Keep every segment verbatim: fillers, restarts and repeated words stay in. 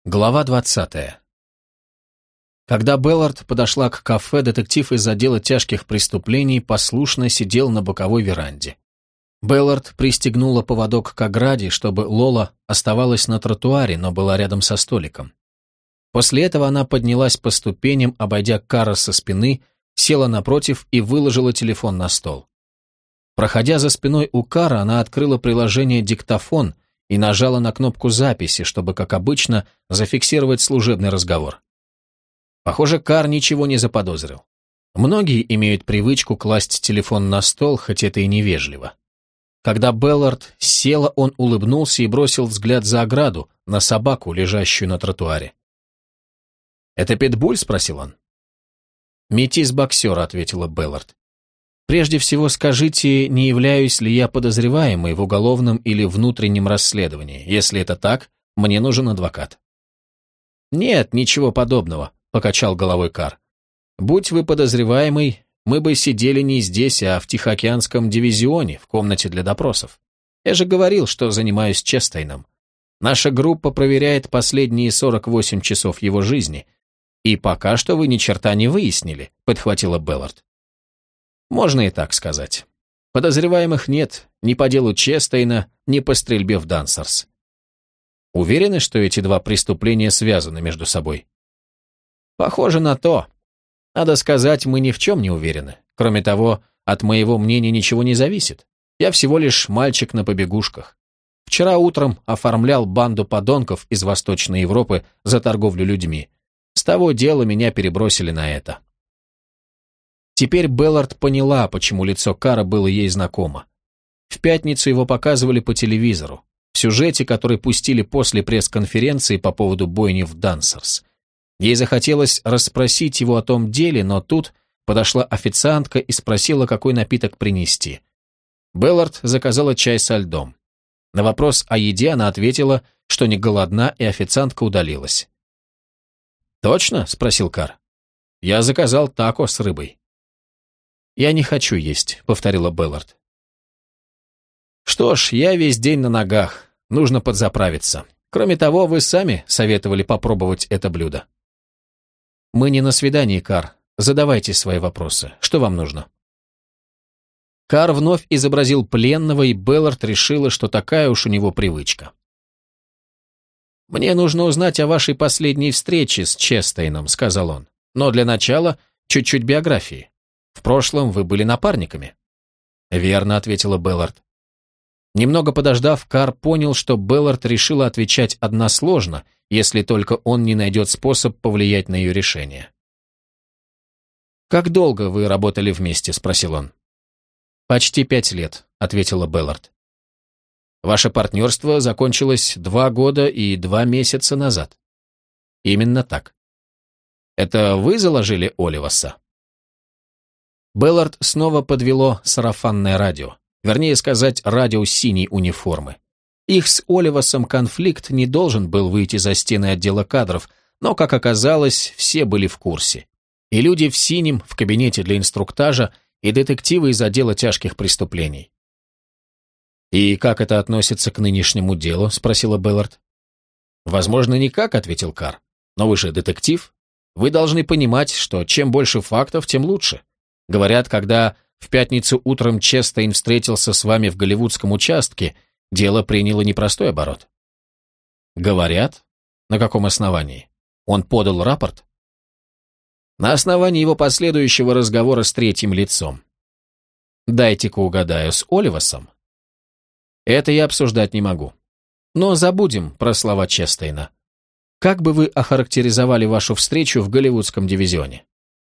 Глава двадцатая. Когда Беллард подошла к кафе, детектив из отдела тяжких преступлений послушно сидел на боковой веранде. Беллард пристегнула поводок к ограде, чтобы Лола оставалась на тротуаре, но была рядом со столиком. После этого она поднялась по ступеням, обойдя Карра со спины, села напротив и выложила телефон на стол. Проходя за спиной у Карра, она открыла приложение «Диктофон» и нажала на кнопку записи, чтобы, как обычно, зафиксировать служебный разговор. Похоже, Карр ничего не заподозрил. Многие имеют привычку класть телефон на стол, хоть это и невежливо. Когда Беллард села, он улыбнулся и бросил взгляд за ограду, на собаку, лежащую на тротуаре. «Это Питбуль?» — спросил он. «Метис боксера», — ответила Беллард. «Прежде всего скажите, не являюсь ли я подозреваемой в уголовном или внутреннем расследовании. Если это так, мне нужен адвокат». «Нет, ничего подобного», — покачал головой Карр. «Будь вы подозреваемый, мы бы сидели не здесь, а в Тихоокеанском дивизионе, в комнате для допросов. Я же говорил, что занимаюсь Честейном. Наша группа проверяет последние сорок восемь часов его жизни. И пока что вы ни черта не выяснили», — подхватила Беллард. «Можно и так сказать. Подозреваемых нет ни по делу Честейна, ни по стрельбе в Дансерс. Уверены, что эти два преступления связаны между собой?» «Похоже на то. Надо сказать, мы ни в чем не уверены. Кроме того, от моего мнения ничего не зависит. Я всего лишь мальчик на побегушках. Вчера утром оформлял банду подонков из Восточной Европы за торговлю людьми. С того дела меня перебросили на это». Теперь Беллард поняла, почему лицо Карра было ей знакомо. В пятницу его показывали по телевизору, в сюжете, который пустили после пресс-конференции по поводу бойни в Дансерс. Ей захотелось расспросить его о том деле, но тут подошла официантка и спросила, какой напиток принести. Беллард заказала чай со льдом. На вопрос о еде она ответила, что не голодна, и официантка удалилась. «Точно?» — спросил Карр. «Я заказал тако с рыбой». «Я не хочу есть», — повторила Беллард. «Что ж, я весь день на ногах. Нужно подзаправиться. Кроме того, вы сами советовали попробовать это блюдо». «Мы не на свидании, Карр. Задавайте свои вопросы. Что вам нужно?» Карр вновь изобразил пленного, и Беллард решила, что такая уж у него привычка. «Мне нужно узнать о вашей последней встрече с Честейном», — сказал он. «Но для начала чуть-чуть биографии. В прошлом вы были напарниками». «Верно», — ответила Беллард. Немного подождав, Карр понял, что Беллард решила отвечать односложно, если только он не найдет способ повлиять на ее решение. «Как долго вы работали вместе?» — спросил он. «Почти пять лет», — ответила Беллард. «Ваше партнерство закончилось два года и два месяца назад». «Именно так». «Это вы заложили Оливаса?» Беллард снова подвело сарафанное радио, вернее сказать, радио синей униформы. Их с Оливасом конфликт не должен был выйти за стены отдела кадров, но, как оказалось, все были в курсе. И люди в синем в кабинете для инструктажа, и детективы из отдела тяжких преступлений. «И как это относится к нынешнему делу?» — спросила Беллард. «Возможно, никак», — ответил Карр. «Но вы же детектив. Вы должны понимать, что чем больше фактов, тем лучше. Говорят, когда в пятницу утром Честейн встретился с вами в голливудском участке, дело приняло непростой оборот». «Говорят? На каком основании? Он подал рапорт?» «На основании его последующего разговора с третьим лицом». «Дайте-ка угадаю, с Оливасом?» «Это я обсуждать не могу. Но забудем про слова Честейна. Как бы вы охарактеризовали вашу встречу в голливудском дивизионе?»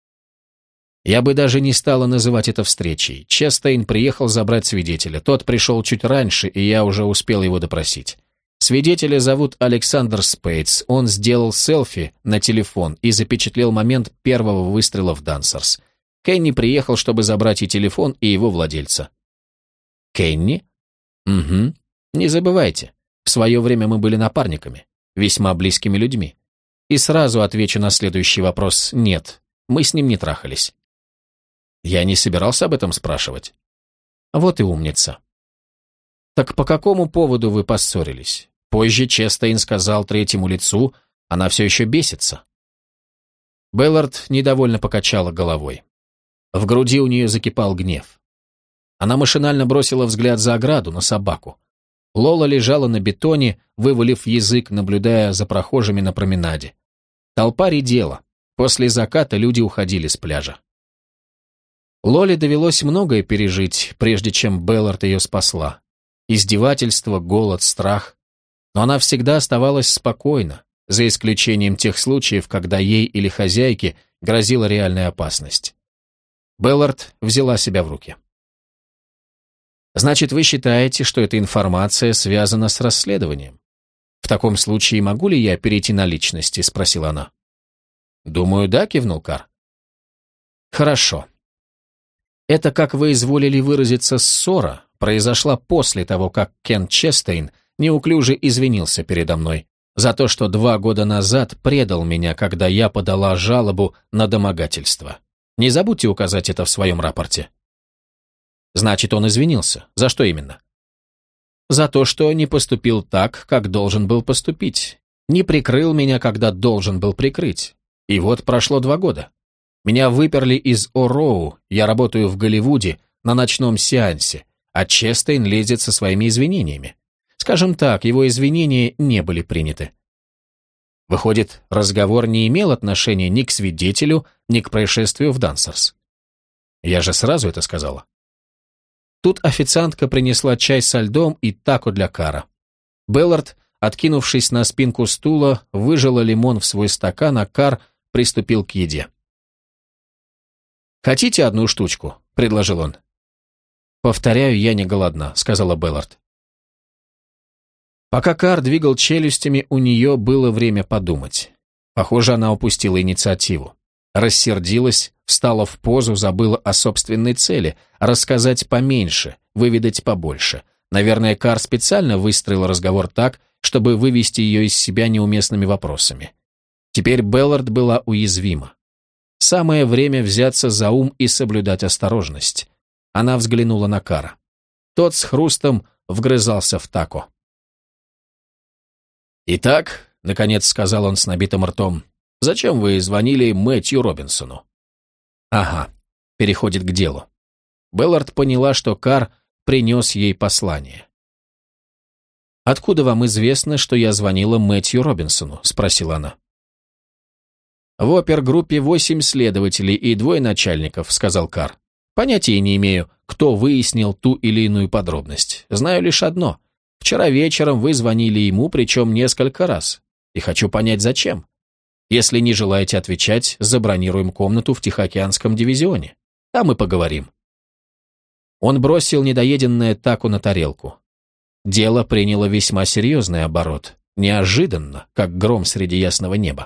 «Я бы даже не стала называть это встречей. Честейн приехал забрать свидетеля. Тот пришел чуть раньше, и я уже успел его допросить. Свидетеля зовут Александр Спейтс. Он сделал селфи на телефон и запечатлел момент первого выстрела в Дансерс. Кенни приехал, чтобы забрать и телефон, и его владельца». «Кенни?» «Угу. Не забывайте, в свое время мы были напарниками, весьма близкими людьми. И сразу отвечу на следующий вопрос: нет, мы с ним не трахались». «Я не собирался об этом спрашивать». «Вот и умница». «Так по какому поводу вы поссорились? Позже Честейн сказал третьему лицу, Она все еще бесится. Беллард недовольно покачала головой. В груди у нее закипал гнев. Она машинально бросила взгляд за ограду на собаку. Лола лежала на бетоне, вывалив язык, наблюдая за прохожими на променаде. Толпа редела. После заката люди уходили с пляжа. Лоле довелось многое пережить, прежде чем Беллард ее спасла. Издевательство, голод, страх. Но она всегда оставалась спокойна, за исключением тех случаев, когда ей или хозяйке грозила реальная опасность. Беллард взяла себя в руки. «Значит, вы считаете, что эта информация связана с расследованием? В таком случае могу ли я перейти на личности?» — спросила она. «Думаю, да», — кивнул Карр. «Хорошо. Это, как вы изволили выразиться, ссора произошла после того, как Кен Честейн неуклюже извинился передо мной за то, что два года назад предал меня, когда я подала жалобу на домогательство. Не забудьте указать это в своем рапорте». «Значит, он извинился. За что именно?» «За то, что не поступил так, как должен был поступить. Не прикрыл меня, когда должен был прикрыть. И вот прошло два года. Меня выперли из Ороу, я работаю в Голливуде на ночном сеансе, а Честейн лезет со своими извинениями. Скажем так, его извинения не были приняты». Выходит, разговор не имел отношения ни к свидетелю, ни к происшествию в Дансерс. Я же сразу это сказала. Тут официантка принесла чай со льдом и тако для Карра. Беллард, откинувшись на спинку стула, выжала лимон в свой стакан, а Карр приступил к еде. «Хотите одну штучку?» — предложил он. «Повторяю, я не голодна», — сказала Беллард. Пока Карр двигал челюстями, у нее было время подумать. Похоже, она упустила инициативу. Рассердилась, встала в позу, забыла о собственной цели — рассказать поменьше, выведать побольше. Наверное, Карр специально выстроил разговор так, чтобы вывести ее из себя неуместными вопросами. Теперь Беллард была уязвима. Самое время взяться за ум и соблюдать осторожность. Она взглянула на Карра. Тот с хрустом вгрызался в тако. «Итак», — наконец сказал он с набитым ртом, — «зачем вы звонили Мэтью Робинсону?» «Ага», — переходит к делу. Беллард поняла, что Карр принес ей послание. «Откуда вам известно, что я звонила Мэтью Робинсону?» — спросила она. «В опергруппе восемь следователей и двое начальников», — сказал Карр. «Понятия не имею, кто выяснил ту или иную подробность. Знаю лишь одно. Вчера вечером вы звонили ему, причем несколько раз. И хочу понять, зачем. Если не желаете отвечать, забронируем комнату в Тихоокеанском дивизионе. Там и поговорим». Он бросил недоеденное тако на тарелку. Дело приняло весьма серьезный оборот. Неожиданно, как гром среди ясного неба.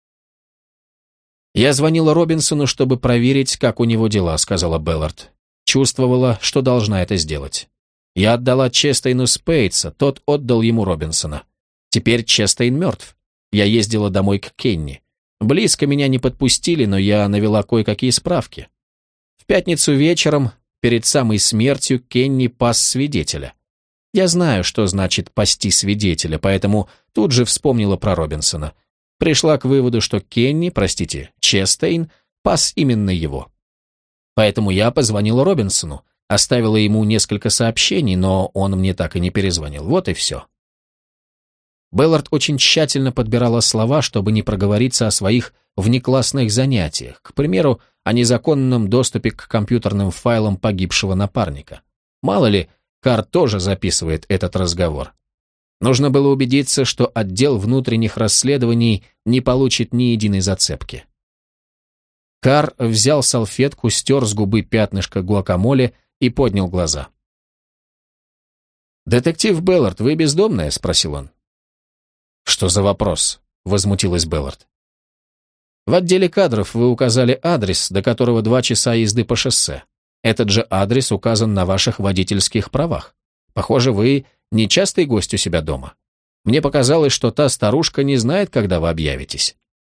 «Я звонила Робинсону, чтобы проверить, как у него дела», — сказала Беллард. Чувствовала, что должна это сделать. Я отдала Честейну Спейтса, тот отдал ему Робинсона. Теперь Честейн мертв. Я ездила домой к Кенни. Близко меня не подпустили, но я навела кое-какие справки. В пятницу вечером, перед самой смертью, Кенни пас свидетеля. Я знаю, что значит пасти свидетеля, поэтому тут же вспомнила про Робинсона. Пришла к выводу, что Кенни, простите, Честейн, пас именно его. Поэтому я позвонила Робинсону, оставила ему несколько сообщений, но он мне так и не перезвонил. Вот и все. Беллард очень тщательно подбирала слова, чтобы не проговориться о своих внеклассных занятиях, к примеру, о незаконном доступе к компьютерным файлам погибшего напарника. Мало ли, Карр тоже записывает этот разговор. Нужно было убедиться, что отдел внутренних расследований не получит ни единой зацепки. Карр взял салфетку, стер с губы пятнышко гуакамоле и поднял глаза. «Детектив Беллард, вы бездомная?» — спросил он. «Что за вопрос?» — возмутилась Беллард. «В отделе кадров вы указали адрес, до которого два часа езды по шоссе. Этот же адрес указан на ваших водительских правах. Похоже, вы нечастый гость у себя дома. Мне показалось, что та старушка не знает, когда вы объявитесь».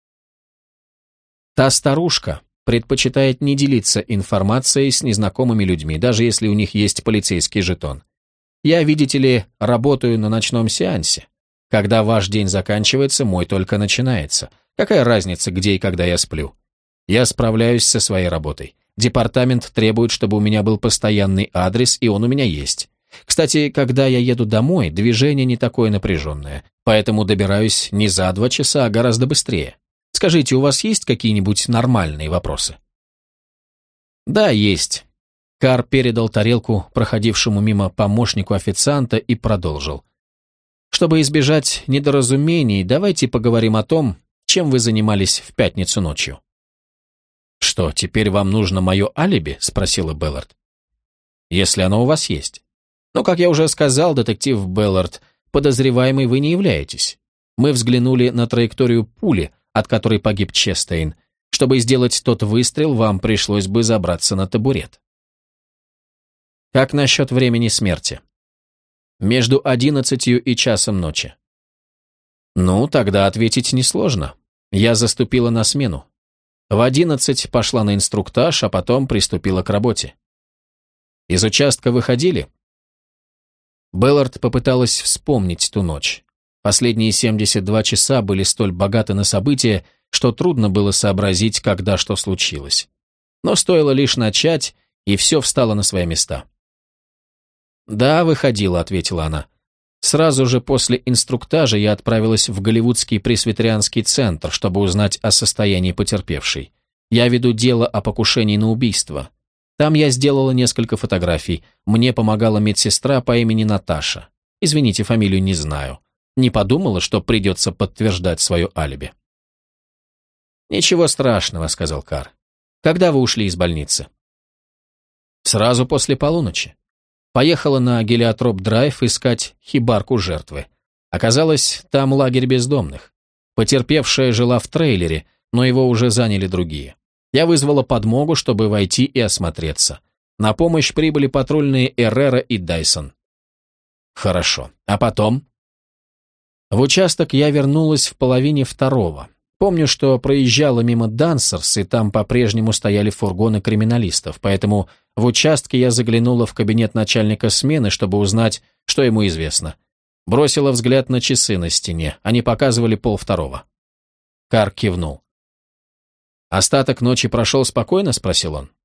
Та старушка предпочитает не делиться информацией с незнакомыми людьми, даже если у них есть полицейский жетон. Я, видите ли, работаю на ночном сеансе. Когда ваш день заканчивается, мой только начинается. Какая разница, где и когда я сплю? Я справляюсь со своей работой. Департамент требует, чтобы у меня был постоянный адрес, и он у меня есть. Кстати, когда я еду домой, движение не такое напряженное, поэтому добираюсь не за два часа, а гораздо быстрее. Скажите, у вас есть какие-нибудь нормальные вопросы? Да, есть. Кар передал тарелку проходившему мимо помощнику официанта и продолжил. Чтобы избежать недоразумений, давайте поговорим о том, чем вы занимались в пятницу ночью. «Что, теперь вам нужно мое алиби?» – спросила Беллард. «Если оно у вас есть. Но, как я уже сказал, детектив Беллард, подозреваемый вы не являетесь. Мы взглянули на траекторию пули, от которой погиб Честейн. Чтобы сделать тот выстрел, вам пришлось бы забраться на табурет». «Как насчет времени смерти?» «Между одиннадцатью и часом ночи». «Ну, тогда ответить несложно. Я заступила на смену. В одиннадцать пошла на инструктаж, а потом приступила к работе». «Из участка выходили?» Беллард попыталась вспомнить ту ночь. Последние семьдесят два часа были столь богаты на события, что трудно было сообразить, когда что случилось. Но стоило лишь начать, и все встало на свои места. «Да, выходила», — ответила она. «Сразу же после инструктажа я отправилась в Голливудский пресвитерианский центр, чтобы узнать о состоянии потерпевшей. Я веду дело о покушении на убийство. Там я сделала несколько фотографий. Мне помогала медсестра по имени Наташа. Извините, фамилию не знаю. Не подумала, что придется подтверждать свое алиби». «Ничего страшного», — сказал Кар. «Когда вы ушли из больницы?» «Сразу после полуночи. Поехала на Гелиотроп-драйв искать хибарку жертвы. Оказалось, там лагерь бездомных. Потерпевшая жила в трейлере, но его уже заняли другие. Я вызвала подмогу, чтобы войти и осмотреться. На помощь прибыли патрульные Эррера и Дайсон». «Хорошо. А потом?» «В участок я вернулась в половине второго. Помню, что проезжала мимо Дансерс, и там по-прежнему стояли фургоны криминалистов, поэтому в участке я заглянула в кабинет начальника смены, чтобы узнать, что ему известно. Бросила взгляд на часы на стене, они показывали полвторого». Кар кивнул. «Остаток ночи прошел спокойно?» – спросил он.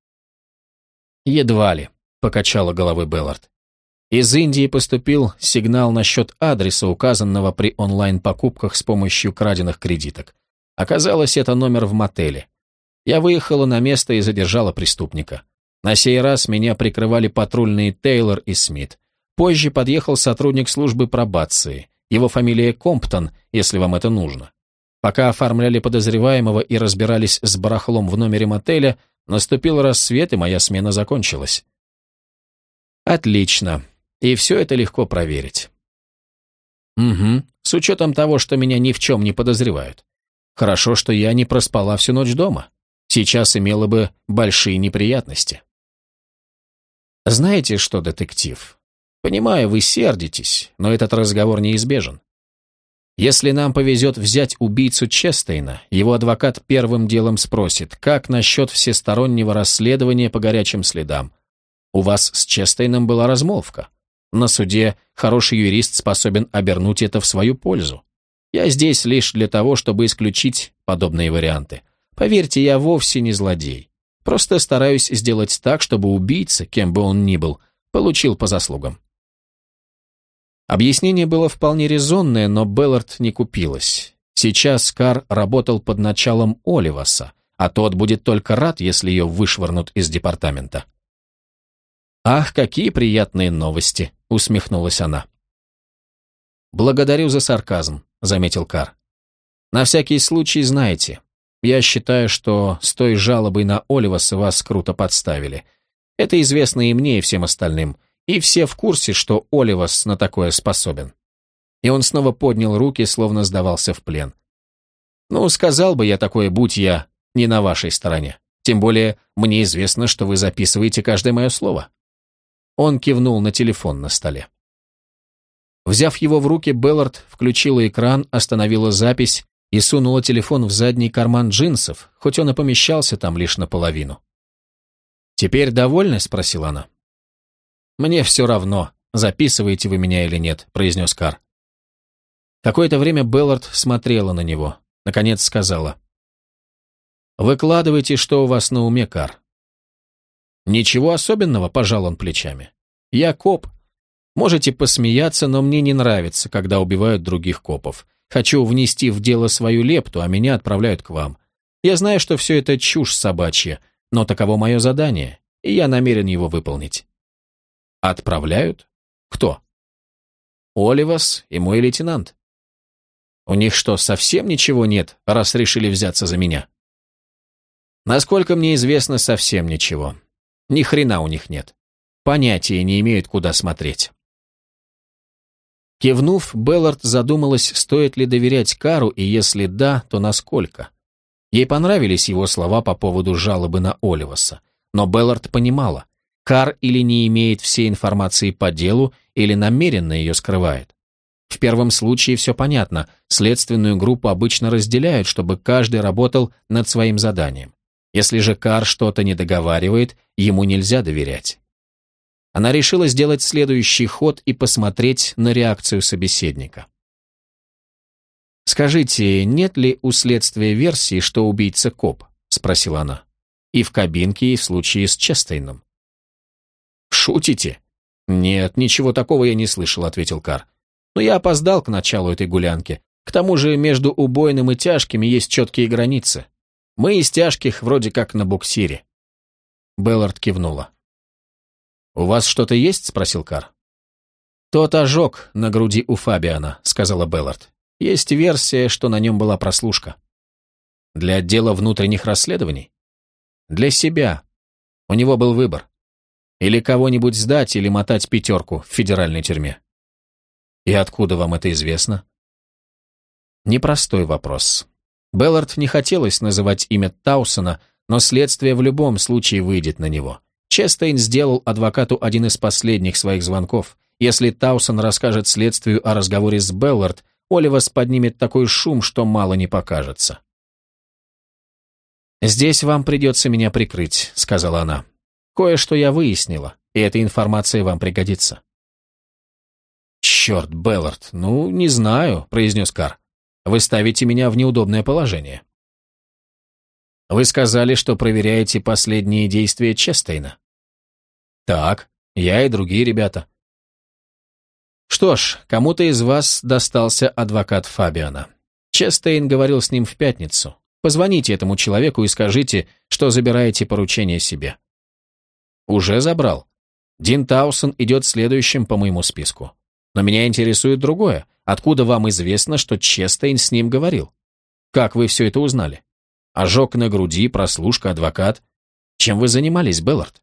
«Едва ли», – покачала головой Беллард. «Из Индии поступил сигнал насчет адреса, указанного при онлайн-покупках с помощью краденных кредиток. Оказалось, это номер в мотеле. Я выехала на место и задержала преступника. На сей раз меня прикрывали патрульные Тейлор и Смит. Позже подъехал сотрудник службы пробации. Его фамилия Комптон, если вам это нужно. Пока оформляли подозреваемого и разбирались с барахлом в номере мотеля, наступил рассвет, и моя смена закончилась». «Отлично. И все это легко проверить». «Угу. С учетом того, что меня ни в чем не подозревают. Хорошо, что я не проспала всю ночь дома. Сейчас имела бы большие неприятности». «Знаете что, детектив? Понимаю, вы сердитесь, но этот разговор неизбежен. Если нам повезет взять убийцу Честейна, его адвокат первым делом спросит, как насчет всестороннего расследования по горячим следам. У вас с Честейном была размолвка. На суде хороший юрист способен обернуть это в свою пользу. Я здесь лишь для того, чтобы исключить подобные варианты. Поверьте, я вовсе не злодей. Просто стараюсь сделать так, чтобы убийца, кем бы он ни был, получил по заслугам». Объяснение было вполне резонное, но Беллард не купилась. Сейчас Кар работал под началом Оливаса, а тот будет только рад, если ее вышвырнут из департамента. «Ах, какие приятные новости!» — усмехнулась она. «Благодарю за сарказм», — заметил Кар. «На всякий случай знаете, я считаю, что с той жалобой на Оливаса вас круто подставили. Это известно и мне, и всем остальным, и все в курсе, что Оливас на такое способен». И он снова поднял руки, словно сдавался в плен. «Ну, сказал бы я такое, будь я не на вашей стороне. Тем более, мне известно, что вы записываете каждое мое слово». Он кивнул на телефон на столе. Взяв его в руки, Беллард включила экран, остановила запись и сунула телефон в задний карман джинсов, хоть он и помещался там лишь наполовину. «Теперь довольны?» — спросила она. «Мне все равно, записываете вы меня или нет», — произнес Кар. Какое-то время Беллард смотрела на него. Наконец сказала: «Выкладывайте, что у вас на уме, Кар». «Ничего особенного», — пожал он плечами. «Я коп. Можете посмеяться, но мне не нравится, когда убивают других копов. Хочу внести в дело свою лепту, а меня отправляют к вам. Я знаю, что все это чушь собачья, но таково мое задание, и я намерен его выполнить». «Отправляют? Кто?» «Оливас и мой лейтенант». «У них что, совсем ничего нет, раз решили взяться за меня?» «Насколько мне известно, совсем ничего. Ни хрена у них нет. Понятия не имеют, куда смотреть». Кивнув, Беллард задумалась, стоит ли доверять Кару, и если да, то насколько. Ей понравились его слова по поводу жалобы на Оливаса. Но Беллард понимала, Кар или не имеет всей информации по делу, или намеренно ее скрывает. В первом случае все понятно, следственную группу обычно разделяют, чтобы каждый работал над своим заданием. Если же Кар что-то не договаривает, ему нельзя доверять. Она решила сделать следующий ход и посмотреть на реакцию собеседника. «Скажите, нет ли у следствия версии, что убийца коп?» – спросила она. «И в кабинке, и в случае с Честейном». «Шутите?» «Нет, ничего такого я не слышал», – ответил Кар. «Но я опоздал к началу этой гулянки. К тому же между убойным и тяжкими есть четкие границы. Мы из тяжких вроде как на буксире». Беллард кивнула. «У вас что-то есть?» – спросил Кар. «Тот ожог на груди у Фабиана», – сказала Беллард. «Есть версия, что на нем была прослушка». «Для отдела внутренних расследований?» «Для себя. У него был выбор. Или кого-нибудь сдать, или мотать пятерку в федеральной тюрьме». «И откуда вам это известно?» Непростой вопрос. Беллард не хотелось называть имя Таусона, но следствие в любом случае выйдет на него. Честейн сделал адвокату один из последних своих звонков. Если Таусон расскажет следствию о разговоре с Беллард, Оливас поднимет такой шум, что мало не покажется. «Здесь вам придется меня прикрыть», — сказала она. «Кое-что я выяснила, и эта информация вам пригодится». «Черт, Беллард, ну, не знаю», — произнес Кар. «Вы ставите меня в неудобное положение». «Вы сказали, что проверяете последние действия Честейна». «Так, я и другие ребята». «Что ж, кому-то из вас достался адвокат Фабиана. Честейн говорил с ним в пятницу. Позвоните этому человеку и скажите, что забираете поручение себе». «Уже забрал. Дин Таусон идет следующим по моему списку. Но меня интересует другое. Откуда вам известно, что Честейн с ним говорил? Как вы все это узнали? Ожог на груди, прослушка, адвокат. Чем вы занимались, Беллард?»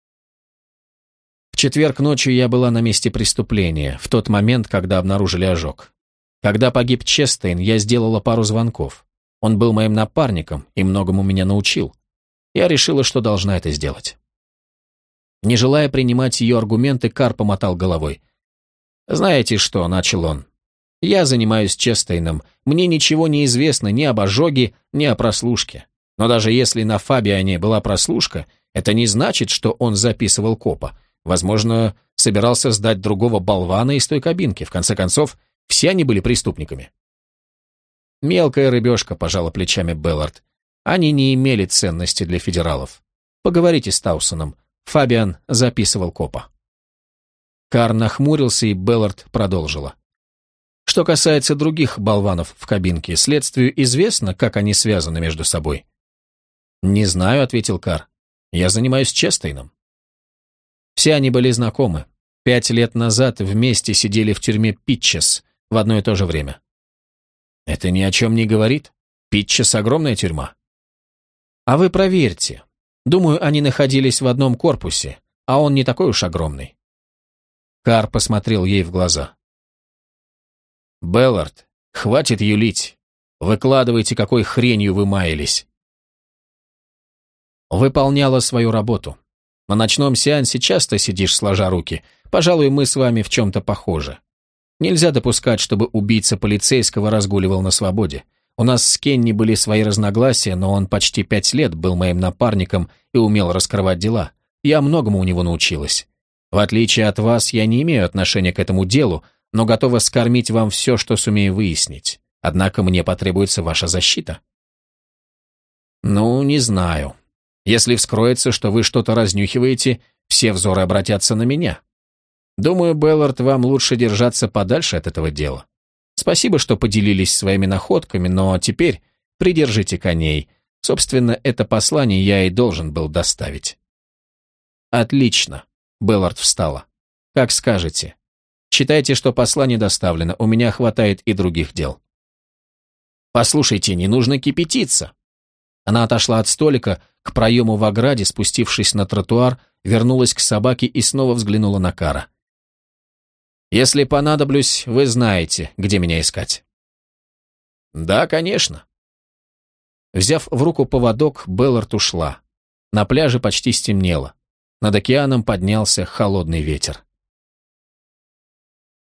«В четверг ночью я была на месте преступления, в тот момент, когда обнаружили ожог. Когда погиб Честейн, я сделала пару звонков. Он был моим напарником и многому меня научил. Я решила, что должна это сделать». Не желая принимать ее аргументы, Кар помотал головой. «Знаете что?» – начал он. «Я занимаюсь Честейном. Мне ничего не известно ни об ожоге, ни о прослушке. Но даже если на Фабиане была прослушка, это не значит, что он записывал копа. Возможно, собирался сдать другого болвана из той кабинки. В конце концов, все они были преступниками». «Мелкая рыбешка», – пожала плечами Беллард. «Они не имели ценности для федералов. Поговорите с Таусоном. Фабиан записывал копа». Кар нахмурился, и Беллард продолжила. «Что касается других болванов в кабинке, следствию известно, как они связаны между собой?» «Не знаю», — ответил Кар. «Я занимаюсь Честейном». Все они были знакомы. Пять лет назад вместе сидели в тюрьме Питчес в одно и то же время. «Это ни о чем не говорит. Питчес — огромная тюрьма». «А вы проверьте. Думаю, они находились в одном корпусе, а он не такой уж огромный». Кар посмотрел ей в глаза. «Беллард, хватит юлить. Выкладывайте, какой хренью вы маялись». Выполняла свою работу. На ночном сеансе часто сидишь сложа руки. Пожалуй, мы с вами в чем-то похожи. Нельзя допускать, чтобы убийца полицейского разгуливал на свободе. У нас с Кенни были свои разногласия, но он почти пять лет был моим напарником и умел раскрывать дела. Я многому у него научилась. В отличие от вас, я не имею отношения к этому делу, но готова скормить вам все, что сумею выяснить. Однако мне потребуется ваша защита». «Ну, не знаю. Если вскроется, что вы что-то разнюхиваете, все взоры обратятся на меня. Думаю, Беллард, вам лучше держаться подальше от этого дела. Спасибо, что поделились своими находками, но теперь придержите коней. Собственно, это послание я и должен был доставить». «Отлично», — Беллард встала. «Как скажете. Считайте, что послание доставлено, у меня хватает и других дел». «Послушайте, не нужно кипятиться». Она отошла от столика к проему в ограде, спустившись на тротуар, вернулась к собаке и снова взглянула на Кара. «Если понадоблюсь, вы знаете, где меня искать». «Да, конечно». Взяв в руку поводок, Беллард ушла. На пляже почти стемнело. Над океаном поднялся холодный ветер.